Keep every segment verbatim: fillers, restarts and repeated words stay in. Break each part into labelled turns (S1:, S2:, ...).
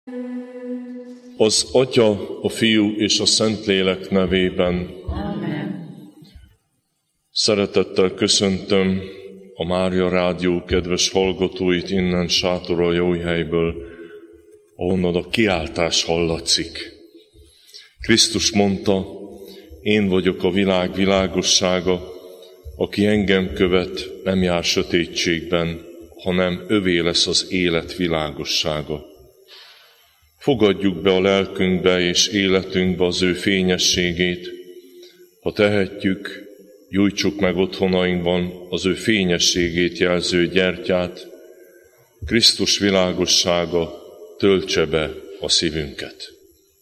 S1: Az Atya, a Fiú és a Szentlélek nevében.
S2: Amen.
S1: Szeretettel köszöntöm a Mária Rádió kedves hallgatóit innen Sátoraljaújhelyből, ahonnan a kiáltás hallatszik. Krisztus mondta, én vagyok a világ világossága, aki engem követ, nem jár sötétségben, hanem övé lesz az élet világossága. Fogadjuk be a lelkünkbe és életünkbe az ő fényességét. Ha tehetjük, gyújtsuk meg otthonainkban az ő fényességét jelző gyertyát. Krisztus világossága töltse be a szívünket.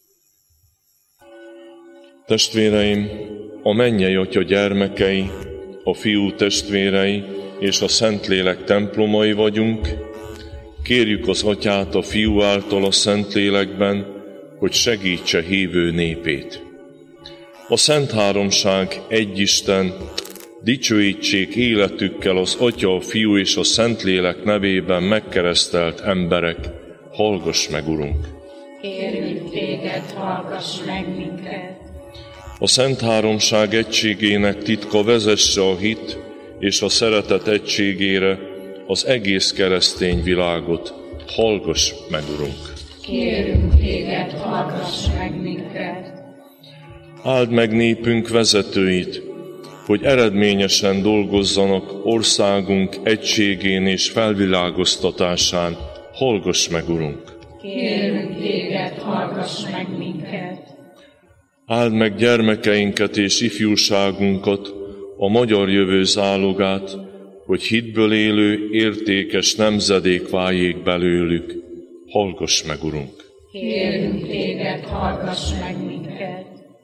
S1: Testvéreim, a mennyei Atya gyermekei, a Fiú testvérei és a Szentlélek templomai vagyunk. Kérjük az Atyát a Fiú által a Szentlélekben, hogy segítse hívő népét. A Szent Háromság egy Isten, dicsőítsék életükkel az Atya, a Fiú és a Szentlélek nevében megkeresztelt emberek. Hallgass meg, Urunk!
S2: Kérünk téged, hallgass meg minket!
S1: A Szent Háromság egységének titka vezesse a hit és a szeretet egységére az egész keresztény világot. Hallgass meg, Urunk!
S2: Kérünk téged, hallgass meg minket!
S1: Áld meg népünk vezetőit, hogy eredményesen dolgozzanak országunk egységén és felvilágoztatásán. Hallgass meg, Urunk!
S2: Kérünk téged, hallgass meg minket!
S1: Áld meg gyermekeinket és ifjúságunkat, a magyar jövő zálogát, hogy hitből élő, értékes nemzedék váljék belőlük. Hallgass meg, Urunk!
S2: Kérünk téged, hallgass meg minket!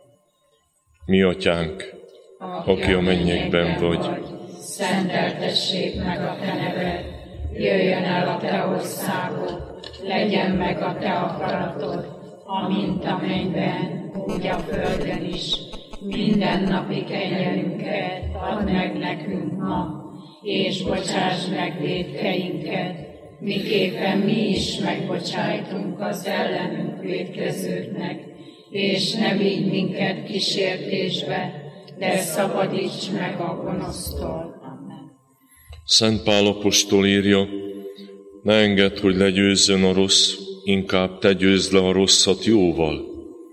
S1: Mi Atyánk, aki a mennyekben vagy,
S2: szenteltessék meg a te neved, jöjjön el a te országod, legyen meg a te akaratod, amint a mennyben, úgy a földön is. Minden napi kenyerünket add meg nekünk ma, és bocsáss meg vétkeinket, miképpen mi is megbocsájtunk az ellenünk vétkezőknek, és ne vigy minket kísértésbe, de szabadíts meg a gonosztól. Amen.
S1: Szent Pál apostol írja, ne engedd, hogy legyőzzön a rossz, inkább te győzd le a rosszat jóval.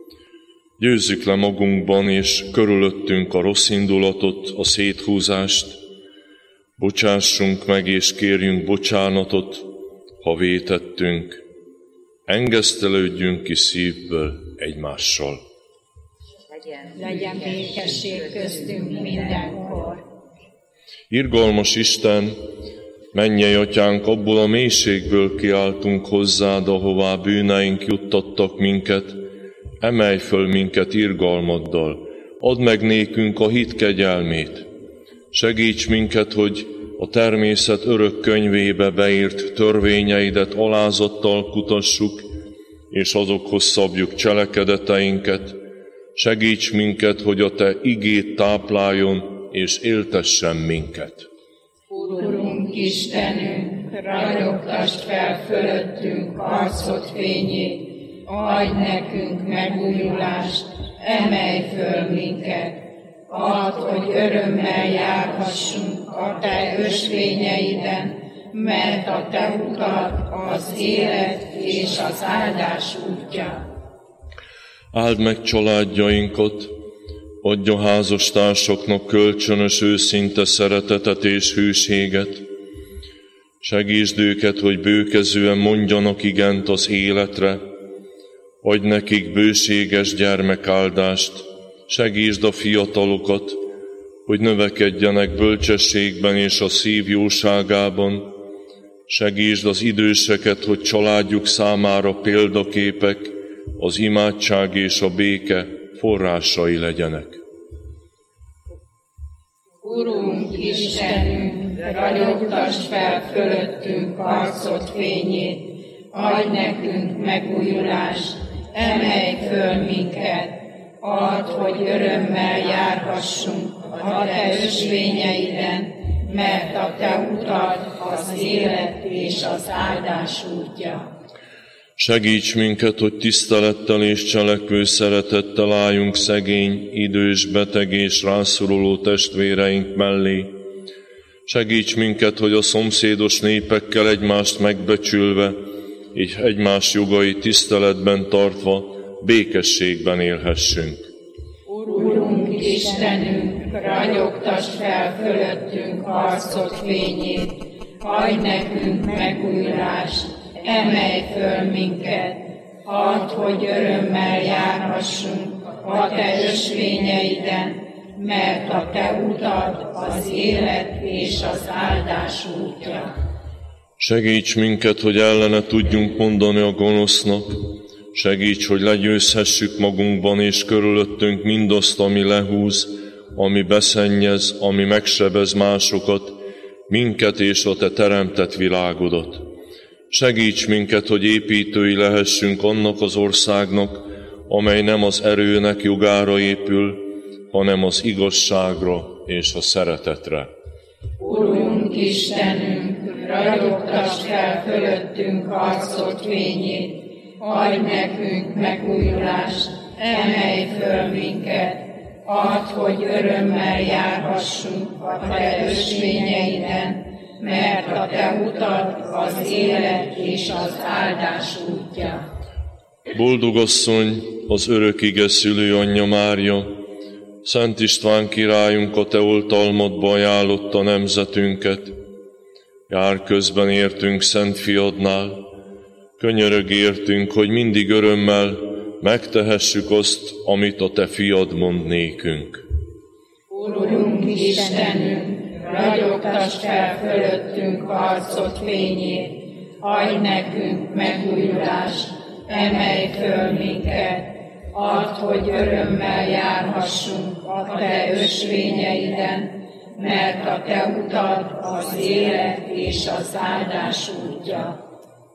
S1: Győzzük le magunkban és körülöttünk a rossz indulatot, a széthúzást, bocsássunk meg és kérjünk bocsánatot, ha vétettünk, engesztelődjünk ki szívből egymással.
S2: Legyen, legyen békesség köztünk mindenkor.
S1: Irgalmas Isten, mennyei Atyánk, abból a mélységből kiáltunk hozzád, ahová bűneink juttattak minket, emelj föl minket irgalmaddal, add meg nékünk a hit kegyelmét. Segíts minket, hogy a természet örök könyvébe beírt törvényeidet alázattal kutassuk, és azokhoz szabjuk cselekedeteinket. Segíts minket, hogy a te igét tápláljon és éltessen minket.
S2: Urunk Istenünk, ragyogtasd fel fölöttünk arcod fényét, adj nekünk megújulást, emelj föl minket, add, hogy örömmel járhassunk a te ösvényeiden, mert a te utad az élet és az áldás útja.
S1: Áld meg családjainkat, adj a házastársaknak kölcsönös őszinte szeretetet és hűséget. Segítsd őket, hogy bőkezően mondjanak igent az életre, adj nekik bőséges gyermekáldást, segítsd a fiatalokat, hogy növekedjenek bölcsességben és a szív jóságában, segítsd az időseket, hogy családjuk számára példaképek, az imádság és a béke forrásai legyenek.
S2: Urunk Istenünk, ragyogtasd fel fölöttünk arcod fényét, adj nekünk megújulást, emelj föl minket, add, hogy örömmel járhassunk a te ösvényeiden, mert a te utad az élet és az áldás útja.
S1: Segíts minket, hogy tisztelettel és cselekvő szeretettel álljunk szegény, idős, beteg és rászoruló testvéreink mellé. Segíts minket, hogy a szomszédos népekkel egymást megbecsülve, és egymás jogai tiszteletben tartva, békességben élhessünk.
S2: Urunk Istenünk, ragyogtass fel fölöttünk arcod fényét, adj nekünk megújulást, emelj föl minket, add, hogy örömmel járhassunk a te ösvényeiden, mert a te utad az élet és az áldás útja.
S1: Segíts minket, hogy ellene tudjunk mondani a gonosznak, segíts, hogy legyőzhessük magunkban és körülöttünk mindazt, ami lehúz, ami beszennyez, ami megsebez másokat, minket és a te teremtett világodat. Segíts minket, hogy építői lehessünk annak az országnak, amely nem az erőnek jogára épül, hanem az igazságra és a szeretetre.
S2: Urunk Istenünk, ragyogtass fel fölöttünk arcod fényét, adj nekünk megújulást, emelj föl minket, add, hogy örömmel járhassunk a te ösvényeiden, mert a te utad az élet és az áldás útja.
S1: Boldog asszony, az örök ige szülőanyja Mária, Szent István királyunk a te oltalmadba ajánlotta nemzetünket. Jár közben értünk Szent Fiadnál, könyörög értünk, hogy mindig örömmel megtehessük azt, amit a te fiad mond nékünk.
S2: Urunk Istenünk, ragyogtass fel fölöttünk arcod fényét, adj nekünk megújulást, emelj föl minket, add, hogy örömmel járhassunk a te ösvényeiden, mert a te utad az élet és az áldás útja.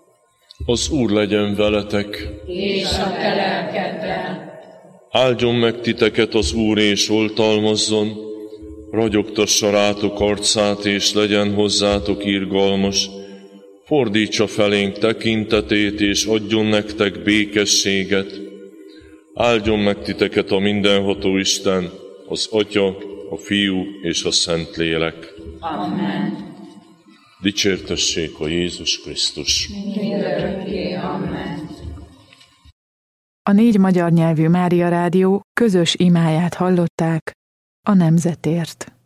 S1: Az Úr legyen veletek,
S2: és a te lelkeddel.
S1: Áldjon meg titeket az Úr, és oltalmazzon, ragyogtassa rátok arcát, és legyen hozzátok irgalmas, fordítsa felénk tekintetét, és adjon nektek békességet. Áldjon meg titeket a mindenható Isten, az Atya, a Fiú és a Szentlélek.
S2: Amen.
S1: Dicsértessék a Jézus Krisztus.
S2: Mindörökké. Amen.
S3: A négy magyar nyelvű Mária Rádió közös imáját hallották a nemzetért.